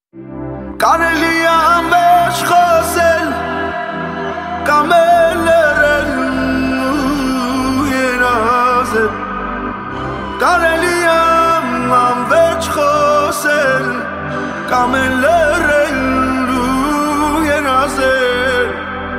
Կարելի է անվերջ խոսել կամ լռել ու երազել Կարելի է անվերջ խոսել կամ լռել ու երազել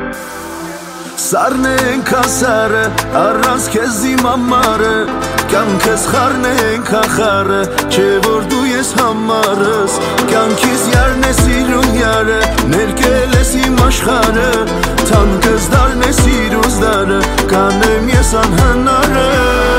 Սառնենք ասարը առանց քեզ իմ ամառը Կյանքս խառնենք ախառը Չէ որ դու ես համարս Կյանքիս յարն է սիրուն յարը Ներկել ես իմ աշխարը Թանկս դարն է սիրուս դարը Կանեմ ես անհնարը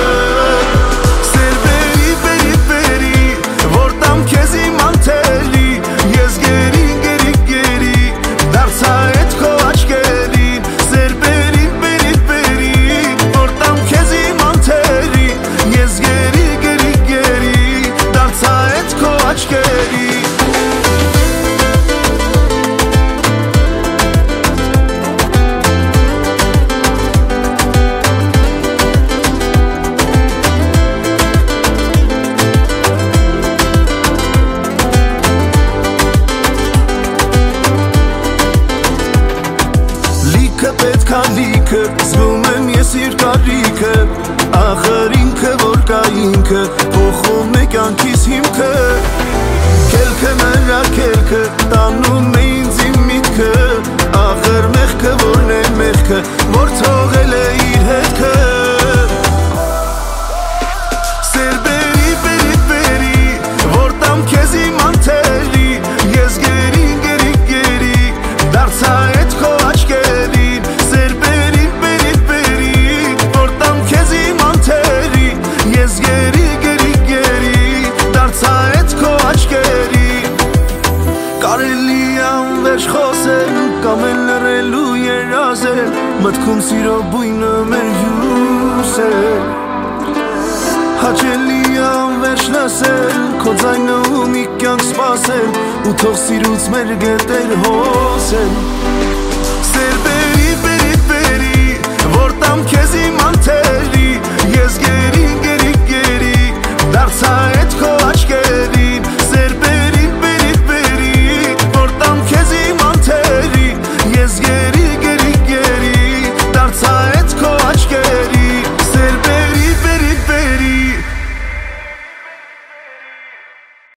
Սեր բերի, բերի, բերի Որ տամ քեզ իմ անթելի Ես գերի, գերի, գերի Դարձա էդ քո աչքերին Սեր բերի, բերի, բերի Որ տամ քեզ իմ անթելի Ես գերի, գերի, գերի Դարձա էդ քո աչքերի Լիքը, զգում եմ ես իր կարիքը Ախր ինքը որ կա ինքը Փոխում է կյանքիս հիմքը Կելքը նրա կելքը Տանում է ինձ իմ միտքը Ախր մեղքը որն է մեղքը Որ թողել է իր հետքը Սեր բերի, բերի, բերի Որ տամ քեզ իմ անթելի Ես գերի, գերի, գերի Դարձա էդ քո աչքերի Ես գերի, գերի, գերի Դարձա էդ քո աչքերի Կարելի անվերջ խոսել Կամ էլ լռել ու երազել Մտքում սիրո բույնը մեր հյուսել Հաճելի անվերջ լսել Քո ձայնը ու մի կյանք սպասել Ու թող սիրուց մեր գետեր հոսել